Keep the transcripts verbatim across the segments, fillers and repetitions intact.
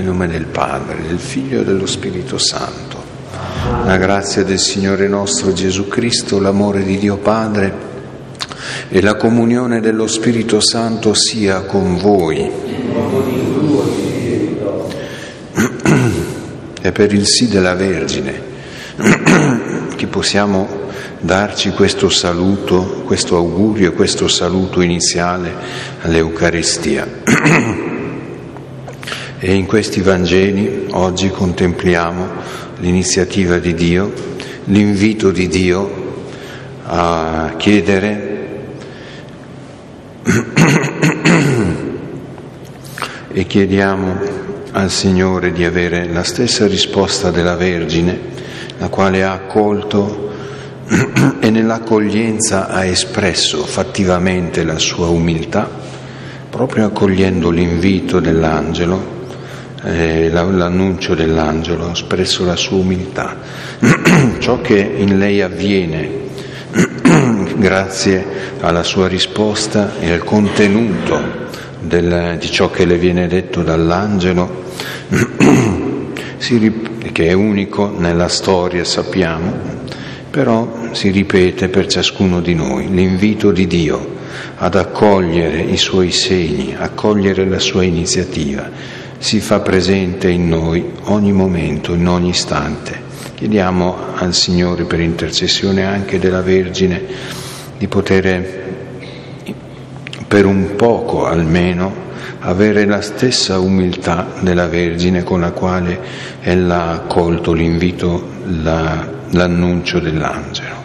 Nel nome del Padre, del Figlio e dello Spirito Santo. La grazia del Signore nostro Gesù Cristo, l'amore di Dio Padre e la comunione dello Spirito Santo sia con voi. È per il sì della Vergine che possiamo darci questo saluto, questo augurio e questo saluto iniziale all'Eucaristia. E in questi Vangeli oggi contempliamo l'iniziativa di Dio, l'invito di Dio a chiedere e chiediamo al Signore di avere la stessa risposta della Vergine, la quale ha accolto e nell'accoglienza ha espresso fattivamente la sua umiltà, proprio accogliendo l'invito dell'angelo. Eh, l'annuncio dell'angelo ha espresso la sua umiltà. Ciò che in lei avviene grazie alla sua risposta e al contenuto del, di ciò che le viene detto dall'angelo, si rip- che è unico nella storia, sappiamo, però si ripete per ciascuno di noi l'invito di Dio ad accogliere i suoi segni, accogliere la sua iniziativa. Si fa presente in noi ogni momento, in ogni istante. Chiediamo al Signore, per intercessione anche della Vergine, di poter, per un poco almeno, avere la stessa umiltà della Vergine con la quale ella ha accolto l'invito, la, l'annuncio dell'angelo.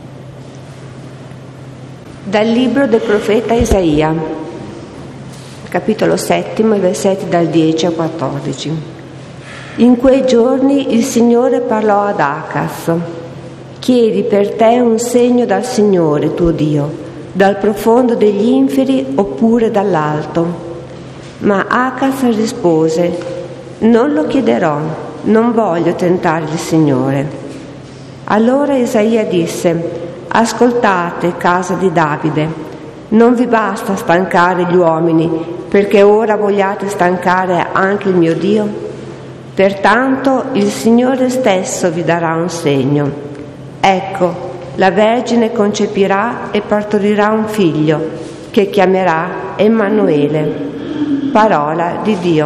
Dal libro del profeta Isaia, capitolo settimo, i versetti dal dieci al quattordici. In quei giorni il Signore parlò ad Acaz: chiedi per te un segno dal Signore tuo Dio, dal profondo degli inferi oppure dall'alto. Ma Acaz rispose: non lo chiederò, non voglio tentare il Signore. Allora Isaia disse: ascoltate, casa di Davide, non vi basta stancare gli uomini, perché ora vogliate stancare anche il mio Dio? Pertanto il Signore stesso vi darà un segno. Ecco, la Vergine concepirà e partorirà un figlio, che chiamerà Emanuele. Parola di Dio.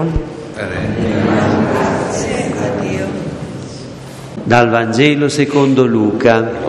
Grazie a Dio. Dal Vangelo secondo Luca.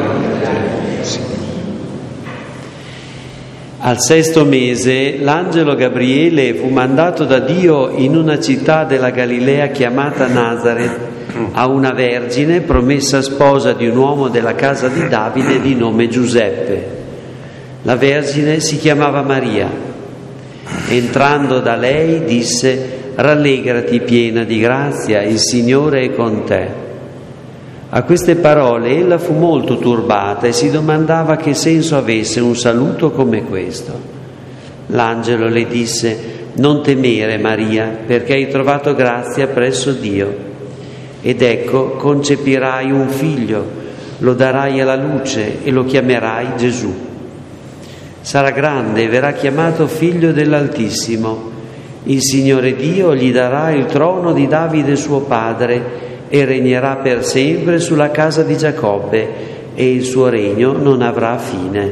Al sesto mese l'angelo Gabriele fu mandato da Dio in una città della Galilea chiamata Nazaret a una vergine promessa sposa di un uomo della casa di Davide di nome Giuseppe. La vergine si chiamava Maria. Entrando da lei disse: rallegrati piena di grazia, il Signore è con te. A queste parole ella fu molto turbata e si domandava che senso avesse un saluto come questo. L'angelo le disse: non temere, Maria, perché hai trovato grazia presso Dio. Ed ecco, concepirai un figlio, lo darai alla luce e lo chiamerai Gesù. Sarà grande e verrà chiamato figlio dell'Altissimo. Il Signore Dio gli darà il trono di Davide suo padre e regnerà per sempre sulla casa di Giacobbe, e il suo regno non avrà fine.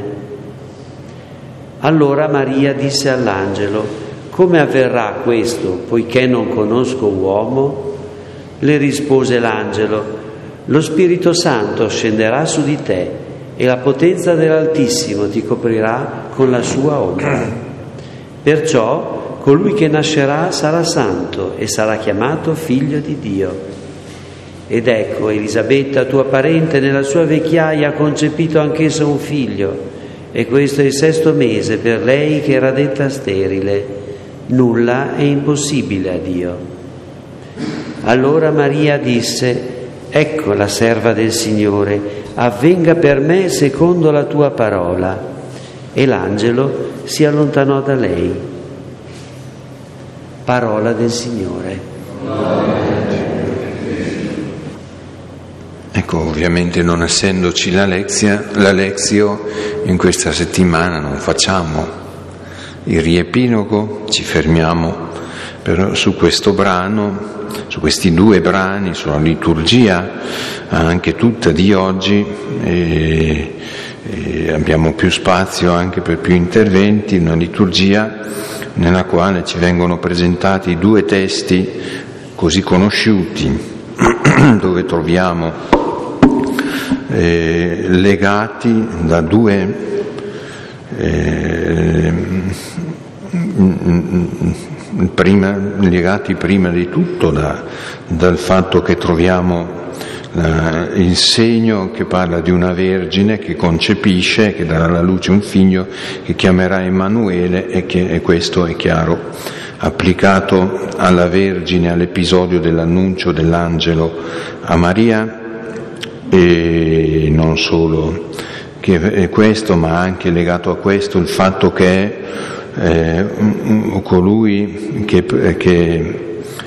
Allora Maria disse all'angelo: come avverrà questo, poiché non conosco uomo? Le rispose l'angelo: lo Spirito Santo scenderà su di te e la potenza dell'Altissimo ti coprirà con la sua ombra. Perciò colui che nascerà sarà santo e sarà chiamato figlio di Dio. Ed ecco, Elisabetta, tua parente, nella sua vecchiaia ha concepito anch'essa un figlio, e questo è il sesto mese per lei che era detta sterile. Nulla è impossibile a Dio. Allora Maria disse: ecco la serva del Signore, avvenga per me secondo la tua parola. E l'angelo si allontanò da lei. Parola del Signore. Ecco, ovviamente non essendoci la lezia, la lezio, in questa settimana non facciamo il riepilogo, ci fermiamo però su questo brano, su questi due brani, sulla liturgia anche tutta di oggi, e, e abbiamo più spazio anche per più interventi, una liturgia nella quale ci vengono presentati due testi così conosciuti, dove troviamo eh, legati da due eh, prima, legati prima di tutto da, dal fatto che troviamo eh, il segno che parla di una vergine che concepisce, che darà alla luce un figlio che chiamerà Emanuele, e che e questo è chiaro applicato alla Vergine, all'episodio dell'annuncio dell'angelo a Maria, e non solo che è questo, ma anche legato a questo il fatto che è eh, colui che, che,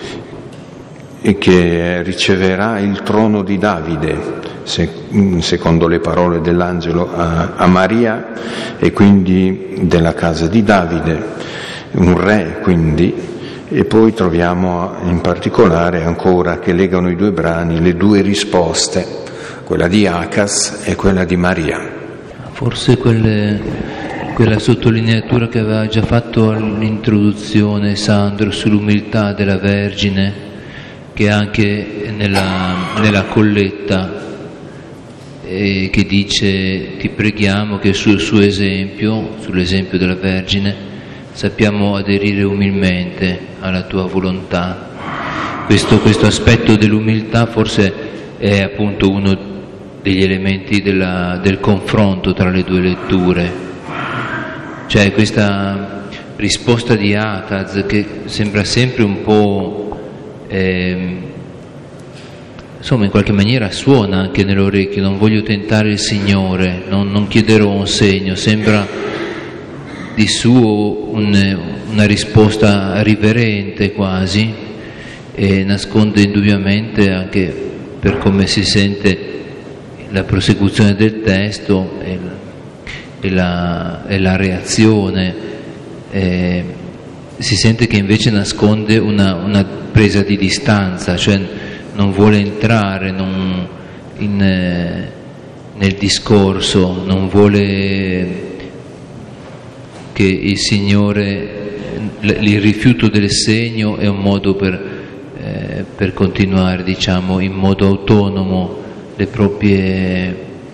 che riceverà il trono di Davide, se, secondo le parole dell'angelo a, a Maria, e quindi della casa di Davide, un re quindi. E poi troviamo in particolare ancora che legano i due brani le due risposte, quella di Acaz e quella di Maria. Forse quelle, quella sottolineatura che aveva già fatto all'introduzione Sandro sull'umiltà della Vergine, che anche nella, nella colletta eh, che dice: ti preghiamo che sul suo esempio, sull'esempio della Vergine, sappiamo aderire umilmente alla tua volontà. Questo, questo aspetto dell'umiltà forse è appunto uno degli elementi della, del confronto tra le due letture, cioè questa risposta di Acaz che sembra sempre un po' eh, insomma in qualche maniera suona anche nell'orecchio: non voglio tentare il Signore, non, non chiederò un segno. Sembra di suo un, una risposta riverente quasi, e nasconde indubbiamente, anche per come si sente la prosecuzione del testo e, e, la, e la reazione, eh, si sente che invece nasconde una, una presa di distanza, cioè non vuole entrare non, in, eh, nel discorso, non vuole che il Signore, il rifiuto del segno è un modo per, eh, per continuare, diciamo, in modo autonomo le proprie,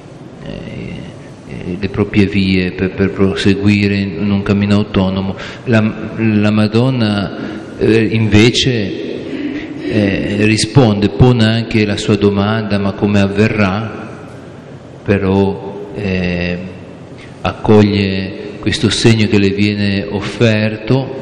eh, le proprie vie, per, per proseguire in un cammino autonomo. La, la Madonna eh, invece eh, risponde, pone anche la sua domanda: ma come avverrà? Però eh, accoglie questo segno che le viene offerto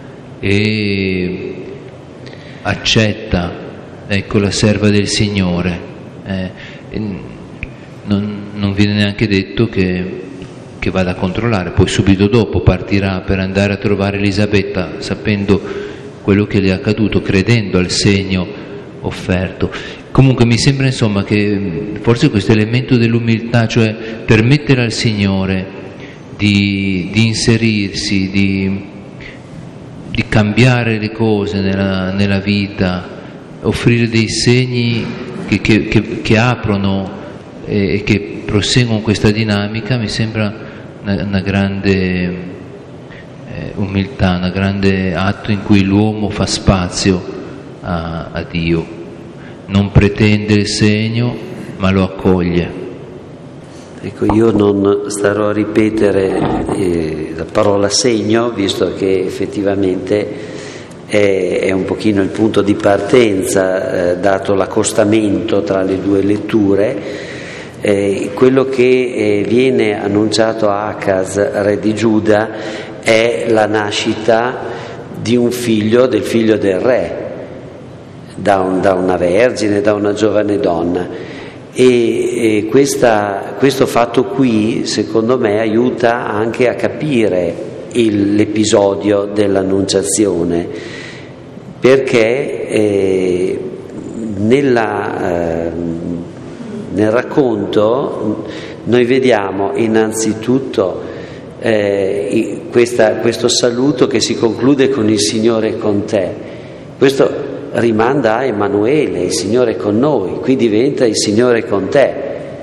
e accetta, ecco, la serva del Signore. Eh, non, non viene neanche detto che, che vada a controllare, poi subito dopo partirà per andare a trovare Elisabetta, sapendo quello che le è accaduto, credendo al segno offerto. Comunque mi sembra insomma che forse questo elemento dell'umiltà, cioè permettere al Signore di, di inserirsi, di, di cambiare le cose nella, nella vita, offrire dei segni che, che, che, che aprono e che proseguono questa dinamica, mi sembra una, una grande eh, umiltà, un grande atto in cui l'uomo fa spazio a, a Dio, non pretende il segno ma lo accoglie. Ecco, io non starò a ripetere eh, la parola segno, visto che effettivamente è, è un pochino il punto di partenza, eh, dato l'accostamento tra le due letture. Eh, quello che eh, viene annunciato a Acaz, re di Giuda, è la nascita di un figlio, del figlio del re, da, un, da una vergine, da una giovane donna. E, e questa, questo fatto qui, secondo me, aiuta anche a capire il, l'episodio dell'annunciazione, perché eh, nella... Eh, Nel racconto noi vediamo innanzitutto eh, questa, questo saluto che si conclude con il Signore con te, Questo rimanda a Emanuele, il Signore è con noi, qui diventa il Signore è con te.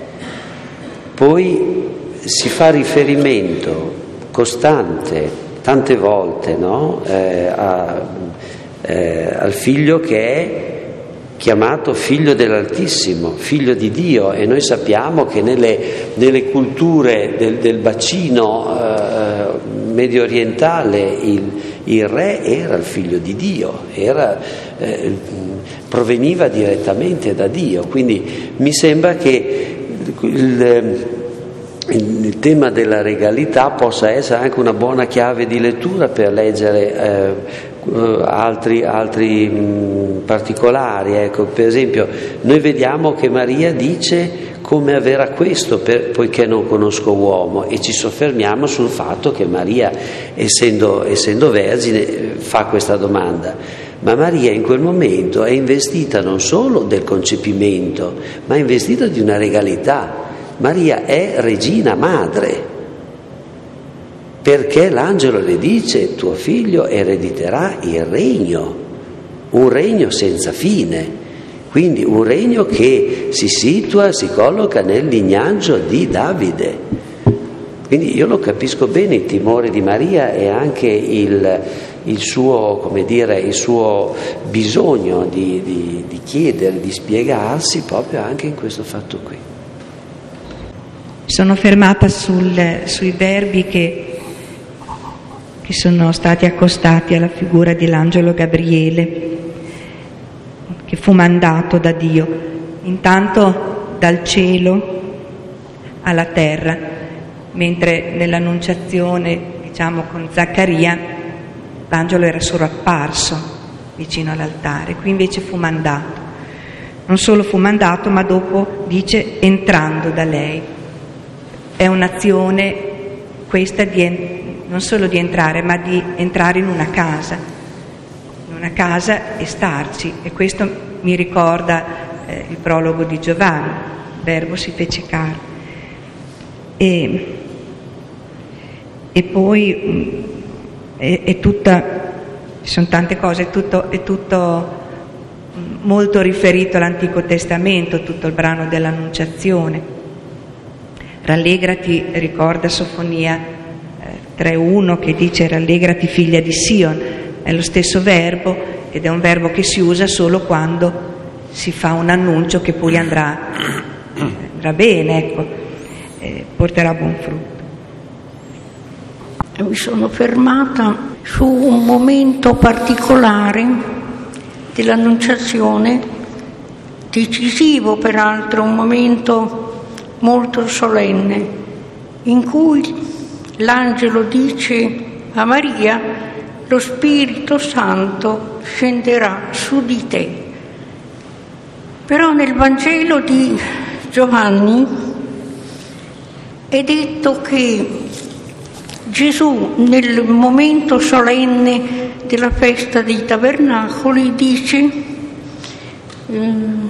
Poi si fa riferimento costante, tante volte, no? eh, a, eh, al figlio che è chiamato figlio dell'Altissimo, figlio di Dio, e noi sappiamo che nelle, nelle culture del, del bacino eh, medio orientale il, il re era il figlio di Dio, era, eh, proveniva direttamente da Dio, quindi mi sembra che il, il tema della regalità possa essere anche una buona chiave di lettura per leggere eh, altri, altri mh, particolari. Ecco, per esempio noi vediamo che Maria dice come avverrà questo per, poiché non conosco uomo, e ci soffermiamo sul fatto che Maria, essendo, essendo vergine, fa questa domanda. Ma Maria in quel momento è investita non solo del concepimento, ma è investita di una regalità. Maria è regina madre, perché l'angelo le dice: tuo figlio erediterà il regno, un regno senza fine, quindi un regno che si situa, si colloca nel lignaggio di Davide. Quindi io lo capisco bene il timore di Maria e anche il, il suo, come dire, il suo bisogno di, di, di chiedere, di spiegarsi proprio anche in questo fatto qui. Sono fermata sul, sui verbi che, che sono stati accostati alla figura dell'angelo Gabriele, che fu mandato da Dio, intanto dal cielo alla terra, mentre nell'annunciazione, diciamo, con Zaccaria, l'angelo era solo apparso vicino all'altare, qui invece fu mandato. Non solo fu mandato, ma dopo dice entrando da lei. È un'azione questa di, non solo di entrare, ma di entrare in una casa, in una casa e starci. E questo mi ricorda eh, il prologo di Giovanni, il Verbo si fece carne. E, e poi mh, è, è tutta, ci sono tante cose, è tutto, è tutto molto riferito all'Antico Testamento, tutto il brano dell'Annunciazione. Rallegrati, ricorda Sofonia eh, tre uno, che dice rallegrati figlia di Sion, è lo stesso verbo, ed è un verbo che si usa solo quando si fa un annuncio che poi andrà, andrà bene, ecco, eh, porterà buon frutto. Mi sono fermata su un momento particolare dell'Annunciazione, decisivo peraltro, un momento molto solenne, in cui l'angelo dice a Maria: lo Spirito Santo scenderà su di te. Però nel Vangelo di Giovanni è detto che Gesù, nel momento solenne della festa dei Tabernacoli, dice ehm,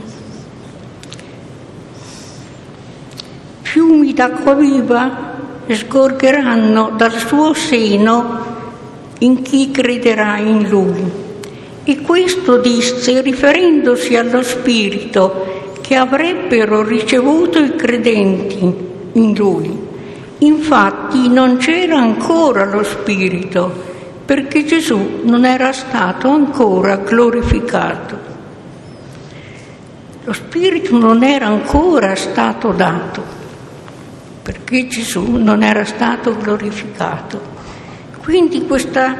fiumi d'acqua viva sgorgeranno dal suo seno in chi crederà in lui. E questo disse riferendosi allo Spirito che avrebbero ricevuto i credenti in lui. Infatti non c'era ancora lo Spirito, perché Gesù non era stato ancora glorificato. Lo Spirito non era ancora stato dato, perché Gesù non era stato glorificato. Quindi questa,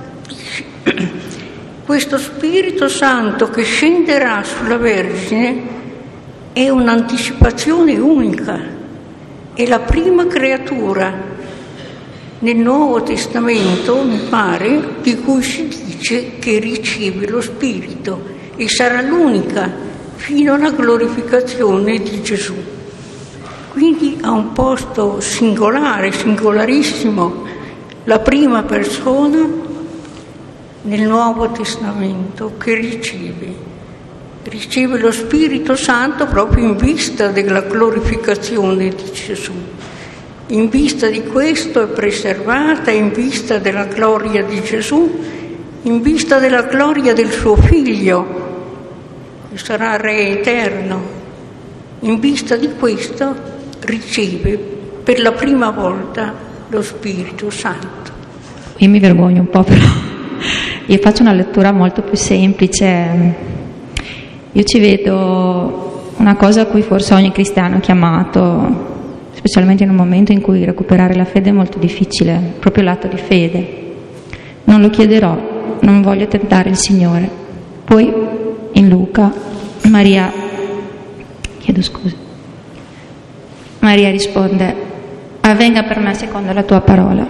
questo Spirito Santo che scenderà sulla Vergine è un'anticipazione unica, è la prima creatura nel Nuovo Testamento, mi pare, di cui si dice che riceve lo Spirito, e sarà l'unica fino alla glorificazione di Gesù. Quindi ha un posto singolare, singolarissimo, la prima persona nel Nuovo Testamento che riceve, riceve lo Spirito Santo proprio in vista della glorificazione di Gesù. In vista di questo è preservata, in vista della gloria di Gesù, in vista della gloria del suo figlio, che sarà Re eterno. In vista di questo riceve per la prima volta lo Spirito Santo. Io mi vergogno un po', però io faccio una lettura molto più semplice. Io ci vedo una cosa a cui forse ogni cristiano è chiamato, specialmente in un momento in cui recuperare la fede è molto difficile, proprio l'atto di fede. Non lo chiederò, non voglio tentare il Signore. Poi in Luca Maria, chiedo scusa, Maria risponde: avvenga per me secondo la tua parola.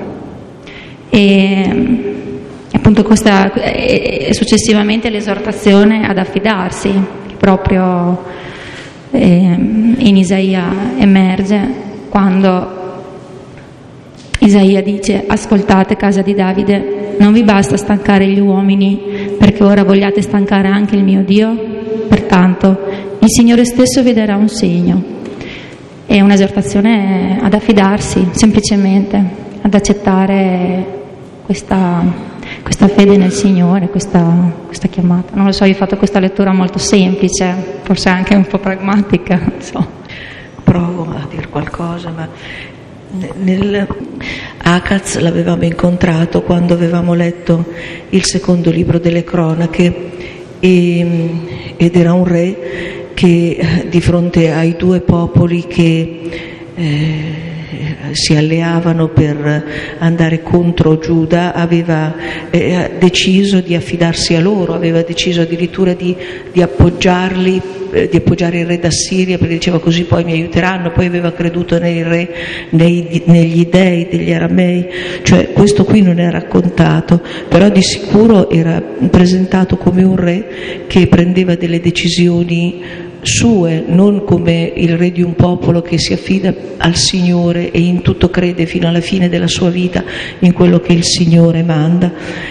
E appunto questa è successivamente l'esortazione ad affidarsi, che proprio in Isaia emerge quando Isaia dice: ascoltate casa di Davide, non vi basta stancare gli uomini perché ora vogliate stancare anche il mio Dio? Pertanto il Signore stesso vi darà un segno. È un'esortazione ad affidarsi, semplicemente ad accettare questa, questa fede nel Signore, questa, questa chiamata. Non lo so, io ho fatto questa lettura molto semplice, forse anche un po' pragmatica, non so. Provo a dire qualcosa, ma nel Acaz l'avevamo incontrato quando avevamo letto il secondo libro delle cronache, e, ed era un re che di fronte ai due popoli che eh, si alleavano per andare contro Giuda aveva eh, deciso di affidarsi a loro, aveva deciso addirittura di, di appoggiarli, eh, di appoggiare il re d'Assiria, perché diceva così poi mi aiuteranno. Poi aveva creduto nei re, nei, negli dei degli aramei, cioè questo qui non è raccontato, però di sicuro era presentato come un re che prendeva delle decisioni sue, non come il re di un popolo che si affida al Signore e in tutto crede fino alla fine della sua vita in quello che il Signore manda.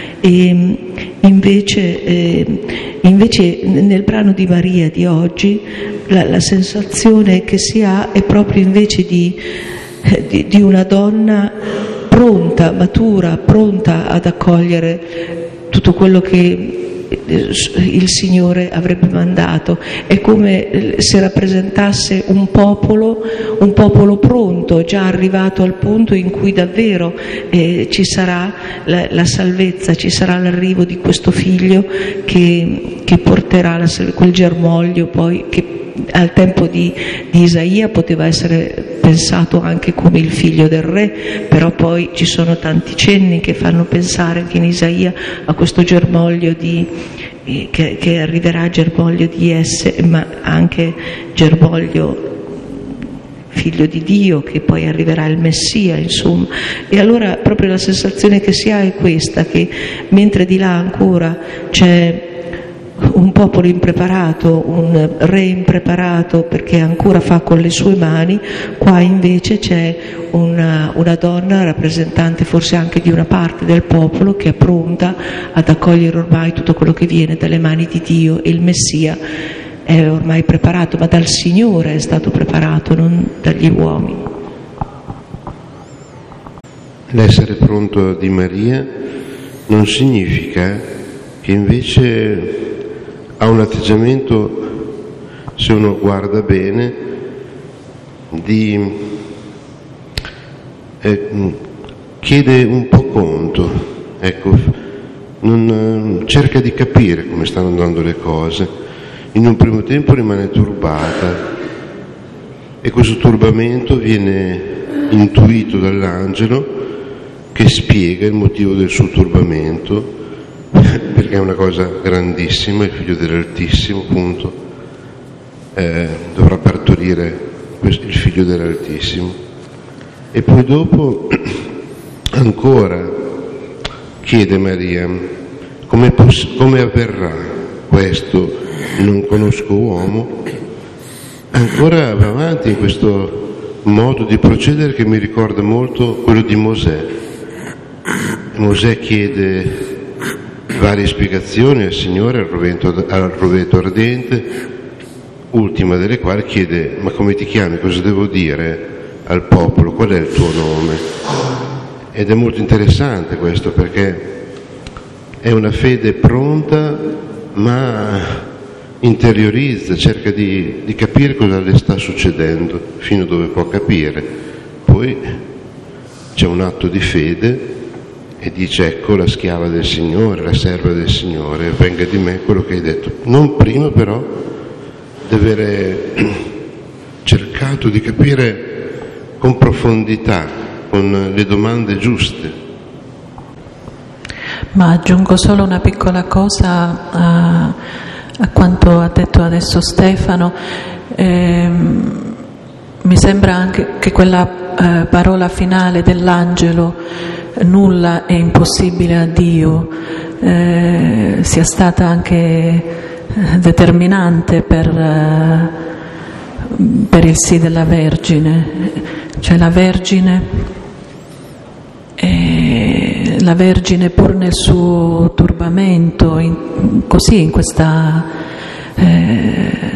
E invece, eh, invece nel brano di Maria di oggi la, la sensazione che si ha è proprio invece di, di, di una donna pronta, matura, pronta ad accogliere tutto quello che il Signore avrebbe mandato. È come se rappresentasse un popolo, un popolo pronto, già arrivato al punto in cui davvero eh, ci sarà la, la salvezza, ci sarà l'arrivo di questo figlio che, che porterà la, quel germoglio poi che al tempo di, di Isaia poteva essere pensato anche come il figlio del re, però poi ci sono tanti cenni che fanno pensare anche in Isaia a questo germoglio di, eh, che, che arriverà, germoglio di esse, ma anche germoglio figlio di Dio, che poi arriverà il Messia, insomma. E allora proprio la sensazione che si ha è questa, che mentre di là ancora c'è un popolo impreparato, un re impreparato perché ancora fa con le sue mani, qua invece c'è una, una donna rappresentante forse anche di una parte del popolo che è pronta ad accogliere ormai tutto quello che viene dalle mani di Dio, e il Messia è ormai preparato, ma dal Signore è stato preparato, non dagli uomini. L'essere pronto di Maria non significa che invece ha un atteggiamento, se uno guarda bene, di eh, chiede un po' conto, ecco, non, eh, cerca di capire come stanno andando le cose. In un primo tempo rimane turbata e questo turbamento viene intuito dall'angelo che spiega il motivo del suo turbamento, perché è una cosa grandissima, il figlio dell'Altissimo, appunto, eh, dovrà partorire il figlio dell'Altissimo. E poi dopo ancora chiede Maria come, poss- come avverrà questo, non conosco uomo. Ancora va avanti in questo modo di procedere che mi ricorda molto quello di Mosè. Mosè chiede varie spiegazioni al Signore, al roveto, al roveto ardente, ultima delle quali chiede: ma come ti chiami, cosa devo dire al popolo, qual è il tuo nome? Ed è molto interessante questo, perché è una fede pronta, ma interiorizza, cerca di, di capire cosa le sta succedendo, fino a dove può capire. Poi c'è un atto di fede e dice: ecco la schiava del Signore, la serva del Signore, venga di me quello che hai detto. Non prima però di avere cercato di capire con profondità, con le domande giuste. Ma aggiungo solo una piccola cosa a, a quanto ha detto adesso Stefano. Eh, mi sembra anche che quella eh, parola finale dell'angelo, nulla è impossibile a Dio, eh, sia stata anche determinante per, eh, per il sì della Vergine. Cioè la Vergine, eh, la Vergine pur nel suo turbamento, in, così in questa, eh,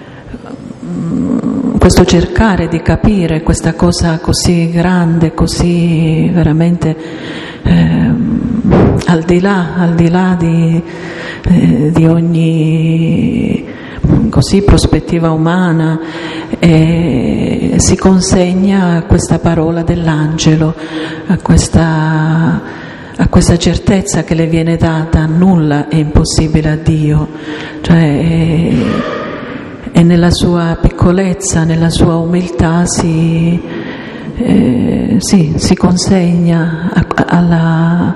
questo cercare di capire questa cosa così grande, così veramente eh, al di là, al di là di, eh, di ogni così prospettiva umana, eh, si consegna a questa parola dell'angelo, a questa, a questa certezza che le viene data: nulla è impossibile a Dio. Cioè, eh, e nella sua piccolezza, nella sua umiltà si, eh, sì, si consegna a, alla,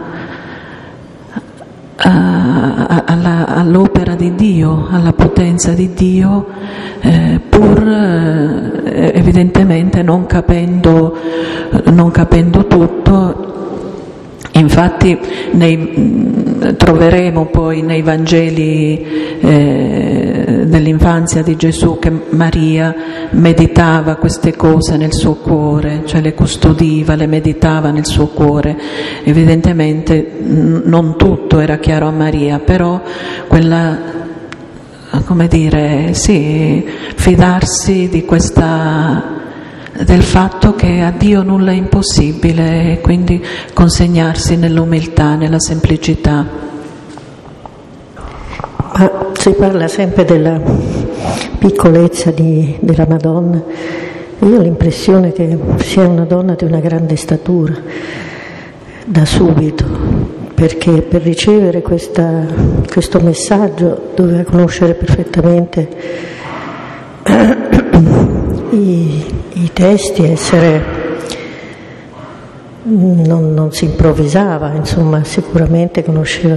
a, alla, all'opera di Dio, alla potenza di Dio, eh, pur eh, evidentemente non capendo, non capendo tutto. Infatti nei, troveremo poi nei Vangeli eh, dell'infanzia di Gesù che Maria meditava queste cose nel suo cuore, cioè le custodiva, le meditava nel suo cuore. Evidentemente non tutto era chiaro a Maria, però quella, come dire, sì, fidarsi di questa, del fatto che a Dio nulla è impossibile, e quindi consegnarsi nell'umiltà, nella semplicità. Ma si parla sempre della piccolezza di, della Madonna. Io ho l'impressione che sia una donna di una grande statura da subito, perché per ricevere questa, questo messaggio doveva conoscere perfettamente i, i testi, essere, non, non si improvvisava, insomma, sicuramente conosceva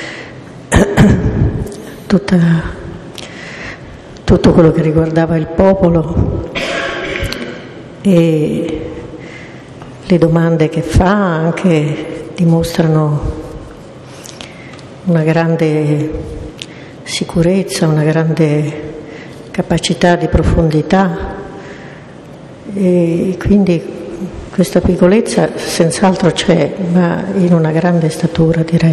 tutta, tutto quello che riguardava il popolo, e le domande che fa anche dimostrano una grande sicurezza, una grande capacità di profondità, e quindi questa piccolezza senz'altro c'è, ma in una grande statura, direi.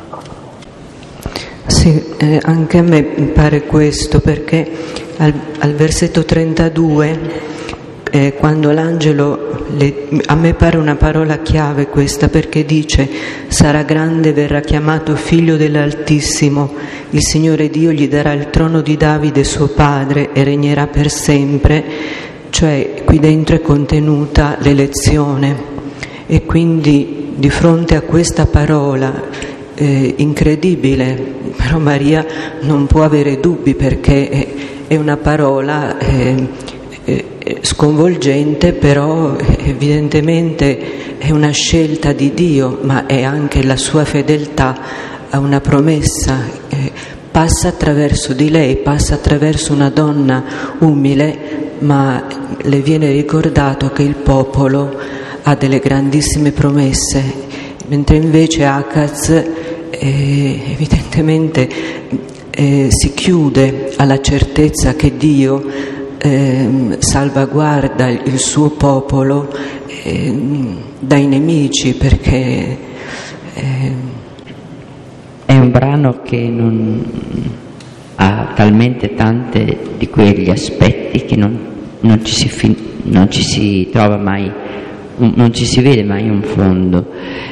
Sì, eh, anche a me pare questo, perché al, al versetto trentadue, eh, quando l'angelo, le, a me pare una parola chiave questa, perché dice: sarà grande, verrà chiamato figlio dell'Altissimo, il Signore Dio gli darà il trono di Davide suo padre e regnerà per sempre. Cioè qui dentro è contenuta l'elezione, e quindi di fronte a questa parola eh, incredibile, però Maria non può avere dubbi, perché è, è una parola eh, eh, sconvolgente, però evidentemente è una scelta di Dio, ma è anche la sua fedeltà a una promessa. Eh, passa attraverso di lei, passa attraverso una donna umile, ma le viene ricordato che il popolo ha delle grandissime promesse, mentre invece Acaz eh, evidentemente eh, si chiude alla certezza che Dio eh, salvaguarda il suo popolo eh, dai nemici, perché eh, è un brano che non ha talmente tante di quegli aspetti che non, non, ci si fin, non ci si trova mai, non ci si vede mai un fondo.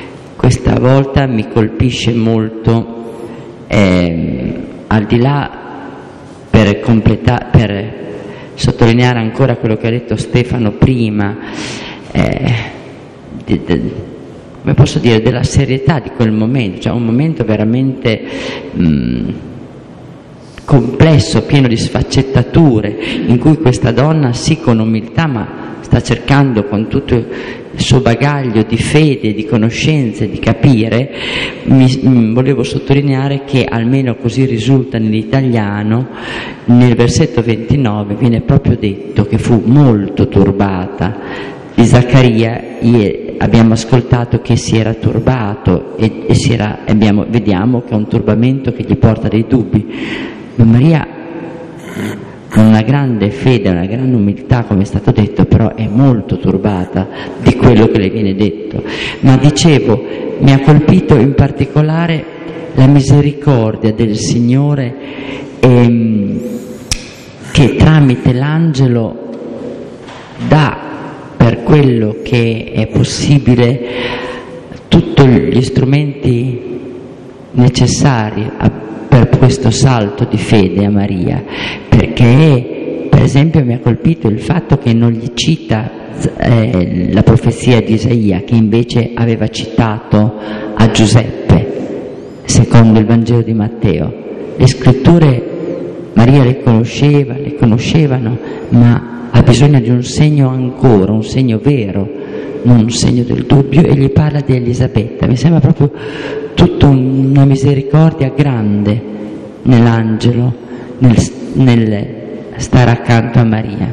questa volta mi colpisce molto, eh, al di là, per, completa- per sottolineare ancora quello che ha detto Stefano prima, eh, di, di, come posso dire, della serietà di quel momento, cioè un momento veramente mh, complesso, pieno di sfaccettature, in cui questa donna, sì, con umiltà, ma sta cercando con tutto il suo bagaglio di fede, di conoscenze, di capire. Mi, mh, volevo sottolineare che, almeno così risulta nell'italiano, nel versetto ventinove viene proprio detto che fu molto turbata. Di Zaccaria ieri abbiamo ascoltato che si era turbato e, e si era, abbiamo, vediamo che è un turbamento che gli porta dei dubbi. Ma Maria, con una grande fede, una grande umiltà, come è stato detto, però è molto turbata di quello che le viene detto. Ma dicevo, mi ha colpito in particolare la misericordia del Signore, ehm, che tramite l'angelo dà, per quello che è possibile, tutti gli strumenti necessari a, per questo salto di fede a Maria, perché per esempio mi ha colpito il fatto che non gli cita eh, la profezia di Isaia, che invece aveva citato a Giuseppe secondo il Vangelo di Matteo. Le scritture Maria le conosceva, le conoscevano, ma ha bisogno di un segno ancora, un segno vero, non un segno del dubbio, e gli parla di Elisabetta. Mi sembra proprio tutta una misericordia grande nell'angelo, nel, nel stare accanto a Maria.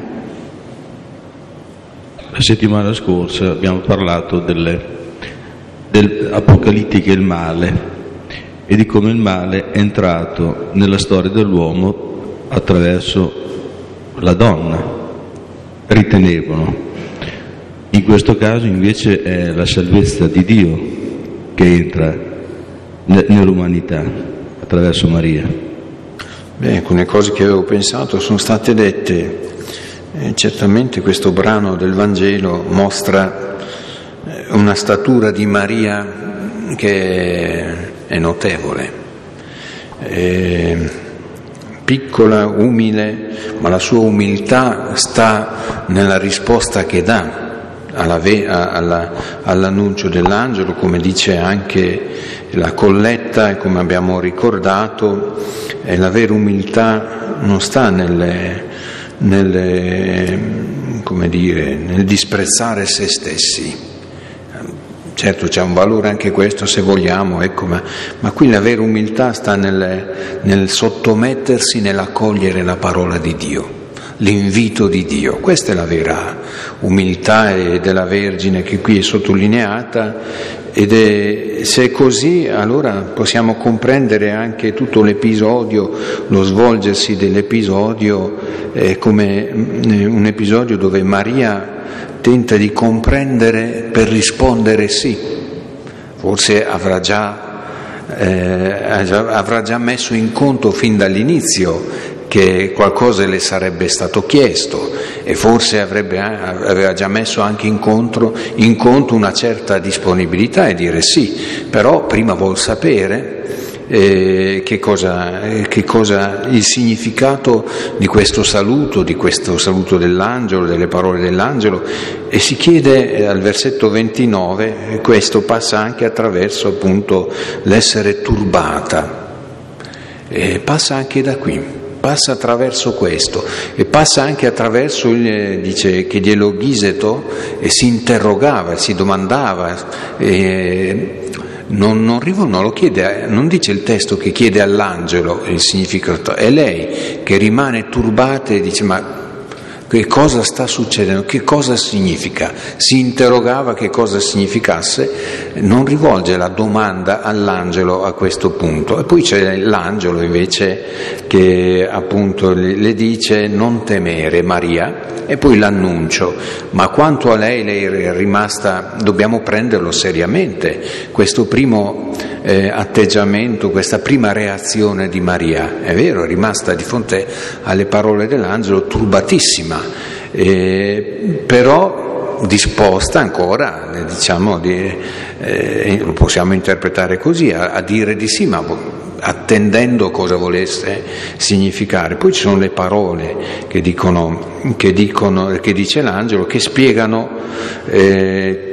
La settimana scorsa abbiamo parlato delle, dell'apocalittica e il male, e di come il male è entrato nella storia dell'uomo attraverso la donna, ritenevano. In questo caso invece è la salvezza di Dio che entra nell'umanità attraverso Maria. Beh, alcune cose che avevo pensato sono state dette. Eh, certamente questo brano del Vangelo mostra una statura di Maria che è notevole, è piccola, umile, ma la sua umiltà sta nella risposta che dà alla, alla, all'annuncio dell'angelo, come dice anche la colletta e come abbiamo ricordato. E la vera umiltà non sta nelle, nelle, come dire, nel disprezzare se stessi. Certo, c'è un valore anche questo, se vogliamo, ecco, ma, ma qui la vera umiltà sta nel, nel sottomettersi, nell'accogliere la parola di Dio, l'invito di Dio. Questa è la vera umiltà della Vergine, che qui è sottolineata, ed è, se è così, allora possiamo comprendere anche tutto l'episodio, lo svolgersi dell'episodio, eh, come un episodio dove Maria tenta di comprendere per rispondere sì. Forse avrà già, eh, avrà già messo in conto fin dall'inizio che qualcosa le sarebbe stato chiesto, e forse avrebbe, aveva già messo anche in conto, in conto una certa disponibilità e dire sì, però prima vuol sapere Eh, che cosa, eh, che cosa il significato di questo saluto, di questo saluto dell'angelo, delle parole dell'angelo, e si chiede eh, al versetto ventinove, eh, questo passa anche attraverso appunto l'essere turbata, eh, passa anche da qui, passa attraverso questo, e passa anche attraverso il, eh, dice che glielo ghiseto, e si interrogava, si domandava, eh, Non, non, non lo chiede, non dice il testo che chiede all'angelo il significato, è lei che rimane turbata e dice: ma che cosa sta succedendo, che cosa significa? Si interrogava che cosa significasse, non rivolge la domanda all'angelo a questo punto. E poi c'è l'angelo invece che appunto le dice: non temere Maria, e poi l'annuncio. Ma quanto a lei, lei è rimasta, dobbiamo prenderlo seriamente, questo primo eh, atteggiamento, questa prima reazione di Maria. È vero, è rimasta di fronte alle parole dell'angelo turbatissima, eh, però disposta ancora, diciamo, di, eh, lo possiamo interpretare così, a, a dire di sì, ma attendendo cosa volesse significare. Poi ci sono le parole che dicono, che, dicono, che dice l'angelo, che spiegano eh,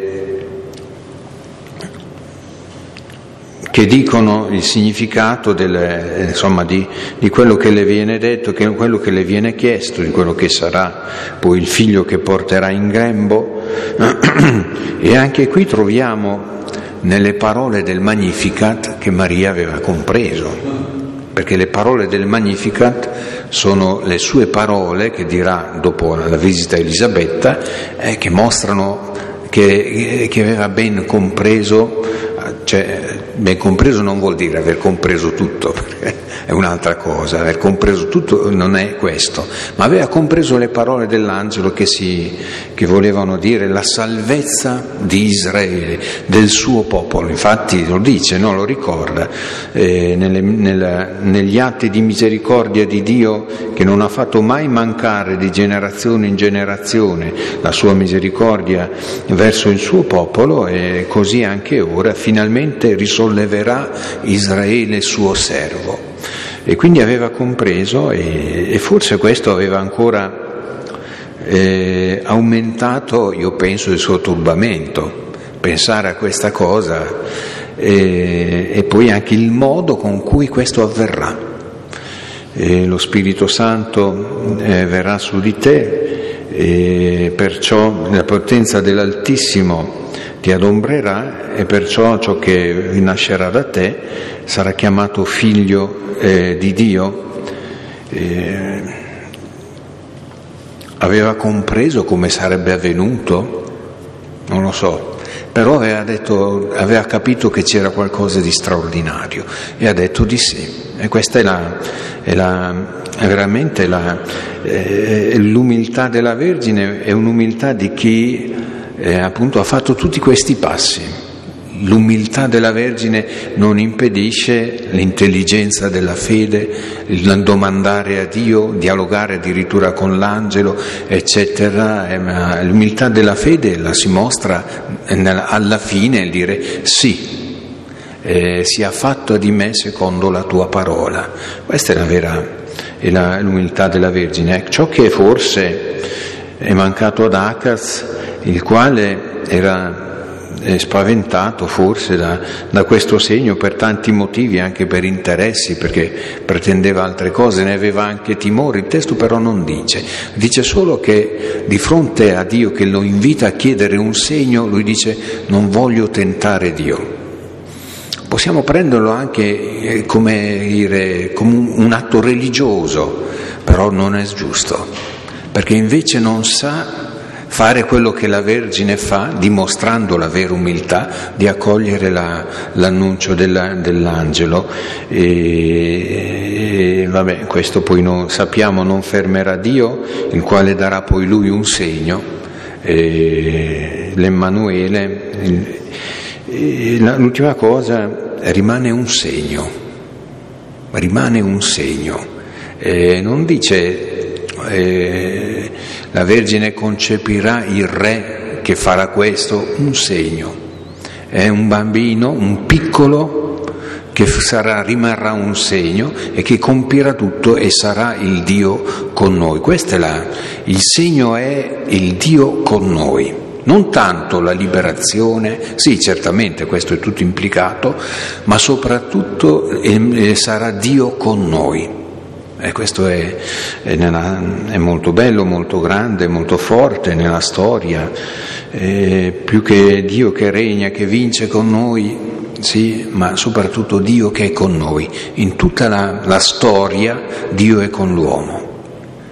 che dicono il significato del, insomma, di, di quello che le viene detto, che quello che le viene chiesto, di quello che sarà poi il figlio che porterà in grembo. E anche qui troviamo nelle parole del Magnificat che Maria aveva compreso, perché le parole del Magnificat sono le sue parole che dirà dopo la visita a Elisabetta, eh, che mostrano che, che aveva ben compreso. Cioè, ben compreso non vuol dire aver compreso tutto, perché è un'altra cosa, aver compreso tutto non è questo, ma aveva compreso le parole dell'angelo che, si, che volevano dire la salvezza di Israele, del suo popolo. Infatti lo dice, no? Lo ricorda, eh, nelle, nella, negli atti di misericordia di Dio, che non ha fatto mai mancare di generazione in generazione la sua misericordia verso il suo popolo, e così anche ora finalmente risolleverà Israele suo servo. E quindi aveva compreso, e, e forse questo aveva ancora eh, aumentato, io penso, il suo turbamento, pensare a questa cosa, e, e poi anche il modo con cui questo avverrà. E lo Spirito Santo eh, verrà su di te, e perciò la potenza dell'Altissimo ti adombrerà, e perciò ciò che nascerà da te sarà chiamato figlio eh, di Dio. Eh, aveva compreso come sarebbe avvenuto? Non lo so, però aveva detto, aveva capito che c'era qualcosa di straordinario e ha detto di sì. E questa è, la, è, la, è veramente la, eh, l'umiltà della Vergine, è un'umiltà di chi Eh, appunto ha fatto tutti questi passi. L'umiltà della Vergine non impedisce l'intelligenza della fede, il domandare a Dio, dialogare addirittura con l'angelo, eccetera. Eh, ma l'umiltà della fede la si mostra nella, alla fine, il dire sì, eh, sia fatto di me secondo la tua parola. Questa è la vera è la, l'umiltà della Vergine. Ciò che forse è mancato ad Acaz, il quale era spaventato forse da, da questo segno per tanti motivi, anche per interessi, perché pretendeva altre cose, ne aveva anche timore. Il testo però non dice, dice solo che di fronte a Dio che lo invita a chiedere un segno, lui dice: non voglio tentare Dio. Possiamo prenderlo anche come, dire, come un, un atto religioso, però non è giusto, perché invece non sa fare quello che la Vergine fa, dimostrando la vera umiltà di accogliere la, l'annuncio della, dell'angelo. E, e vabbè, questo poi non, sappiamo non fermerà Dio, il quale darà poi lui un segno, e, l'Emmanuele. E, l'ultima cosa, rimane un segno, rimane un segno, e non dice Eh, la Vergine concepirà il re che farà questo, un segno. È un bambino, un piccolo, che sarà, rimarrà un segno e che compirà tutto e sarà il Dio con noi. Questo è la, il segno è il Dio con noi, non tanto la liberazione, sì, certamente questo è tutto implicato, ma soprattutto eh, sarà Dio con noi. E questo è, è, nella, è molto bello, molto grande, molto forte nella storia, eh, più che Dio che regna, che vince con noi, sì, ma soprattutto Dio che è con noi. In tutta la, la storia Dio è con l'uomo.